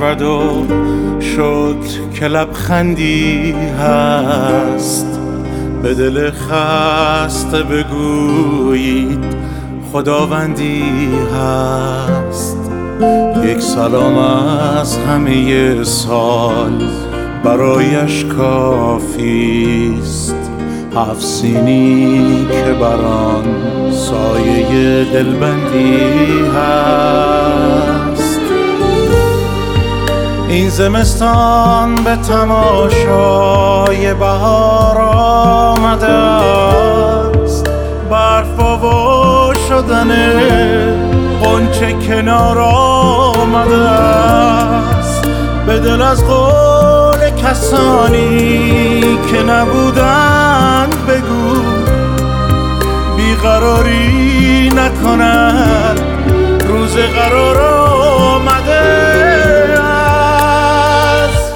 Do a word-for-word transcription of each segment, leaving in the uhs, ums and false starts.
نشود و شکر که لبخندی هست. به دل خسته بگویید خداوندی هست. یک سلام از همه سال برایش کافیست. هفت سینی که بران سایه دلبندی هست. این زمستان به تماشای بهار آمده است. برف و شدن غنچه کنار آمده است. به دل از قول کسانی که نبودند بگو بیقراری نکند. روز قرار آمده است.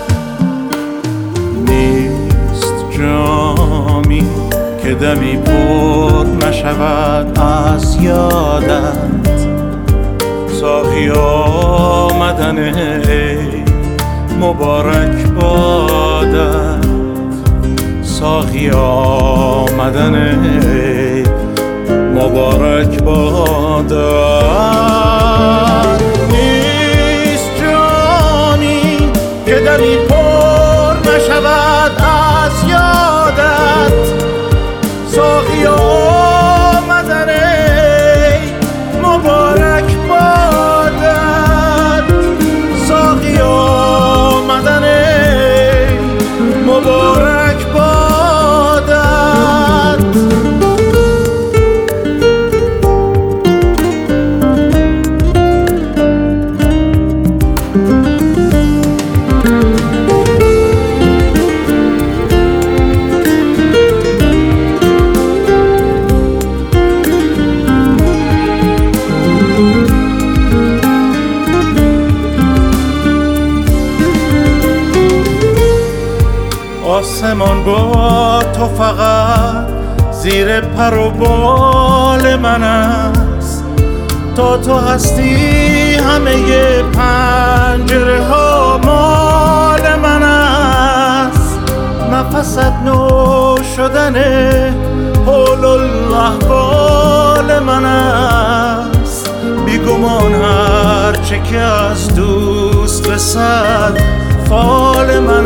نیست جامی که دمی پر نشود از یادت. ساقی آمدن ای مبارک بادت. ساقی آمدن ای مبارک بادت. نیست جامی که دمی پر نشود از یادت. ساقی آمدن ای مبارک بادت. ساقی آمدن ای مبارک بادت. آسمان با تو فقط زیر پر و بال من است. تا تو هستی همه پنجره ها مال من است. نفست نو شدن حول الاحوال من است. بیگمان هرچه که از دوست رسد فال من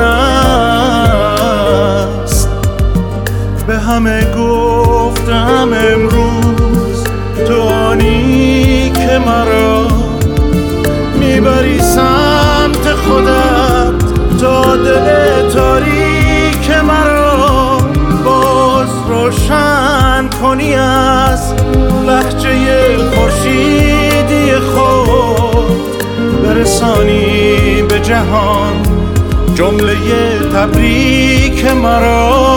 است. به همه گفتم امروز تو آنی که مرا میبری سمت خودت. تا دل تاریک مرا باز روشن کنی از لهجه خورشیدی خود. برسانی به جهان جمله تبریک مرا.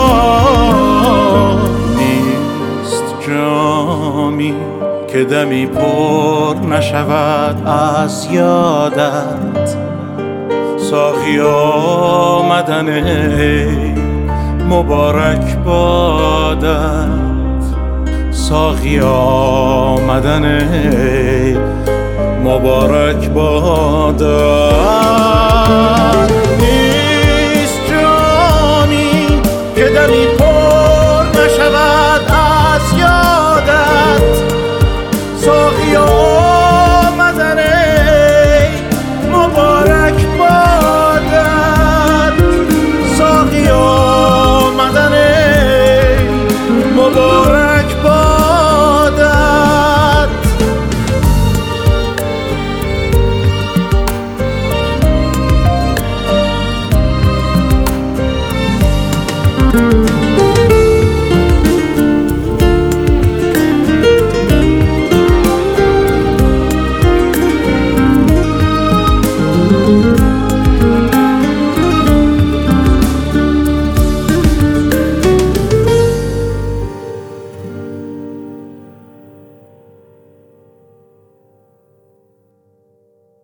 نیست جامی که دمی پر نشود از یادت. ساقی آمدن ای مبارک بادت. ساقی آمدن ای مبارک بادت. نیست جامی که دمی پر نشود از یادت. ساقی آمدن ای مبارک بادت. ساقی آمدن ای مبارک بادت.